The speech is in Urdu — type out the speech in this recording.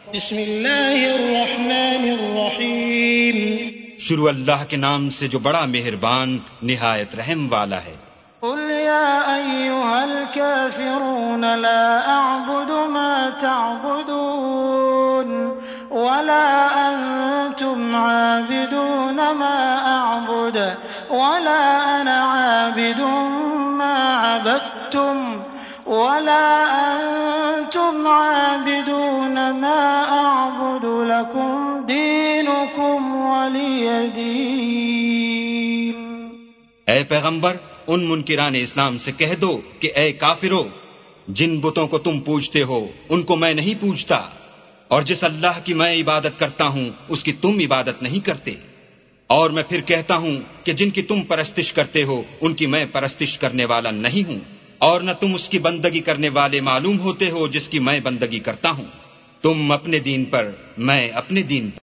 بسم اللہ الرحمن الرحیم. شروع اللہ کے نام سے جو بڑا مہربان نہایت رحم والا ہے. قل یا ایھا الکافرون لا اعبد ما تعبدون ولا انتم عابدون ما اعبد ولا انا عابد ما عبدتم ولا انتم عابدون ما اعبد لكم دينكم ولي دين. اے پیغمبر ان منکران اسلام سے کہہ دو کہ اے کافرو، جن بتوں کو تم پوجتے ہو ان کو میں نہیں پوجتا، اور جس اللہ کی میں عبادت کرتا ہوں اس کی تم عبادت نہیں کرتے، اور میں پھر کہتا ہوں کہ جن کی تم پرستش کرتے ہو ان کی میں پرستش کرنے والا نہیں ہوں، اور نہ تم اس کی بندگی کرنے والے معلوم ہوتے ہو جس کی میں بندگی کرتا ہوں. تم اپنے دین پر، میں اپنے دین پر.